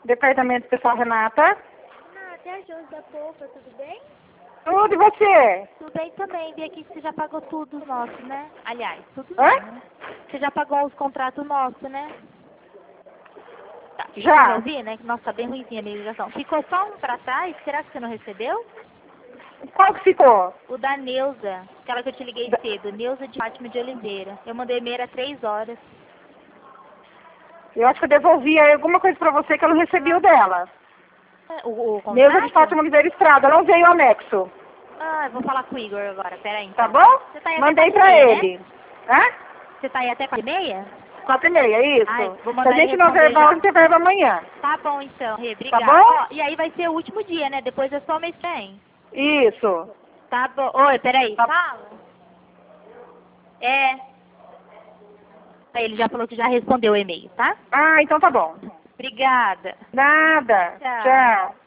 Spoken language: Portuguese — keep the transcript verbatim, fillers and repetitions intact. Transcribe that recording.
Departamento Pessoal Renata. Renata, é a Josi da Popa, tudo bem? Tudo, e você? Tudo bem também. Vi aqui que você já pagou tudo os nossos, né? Aliás, tudo Hã? não, né? Você já pagou os contratos nossos, né? Tá. Já. Eu vi, né? Nossa, tá bem ruimzinha a minha ligação. Ficou só um pra trás? Será que você não recebeu? Qual que ficou? O da Neuza, aquela que eu te liguei Da- cedo. Neuza de Fátima de Oliveira. Eu mandei e-mail às três horas. Eu acho que eu devolvi aí alguma coisa pra você que eu não recebi o dela. É, O, o contrato? Neuza de Fátima Oliveira Estrada, não veio o anexo. Ah, eu vou falar com o Igor agora. Pera aí, Tá então. bom? Você tá aí Mandei até pra quatro e meia, né? ele. Hã? Você tá aí até quatro e meia? Quatro e meia, isso. Ai, vou Se mandar a ele gente não responder verbal, já. a gente verba amanhã. Tá bom, então, Rê. Tá Obrigada. bom? Ó, e aí vai ser o último dia, né? Depois é só mês que vem. Isso. Tá bom. Oi, peraí. Tá. Fala. É. Aí ele já falou que já respondeu o e-mail, tá? Ah, então tá bom. Obrigada. Nada. Tchau. Tchau.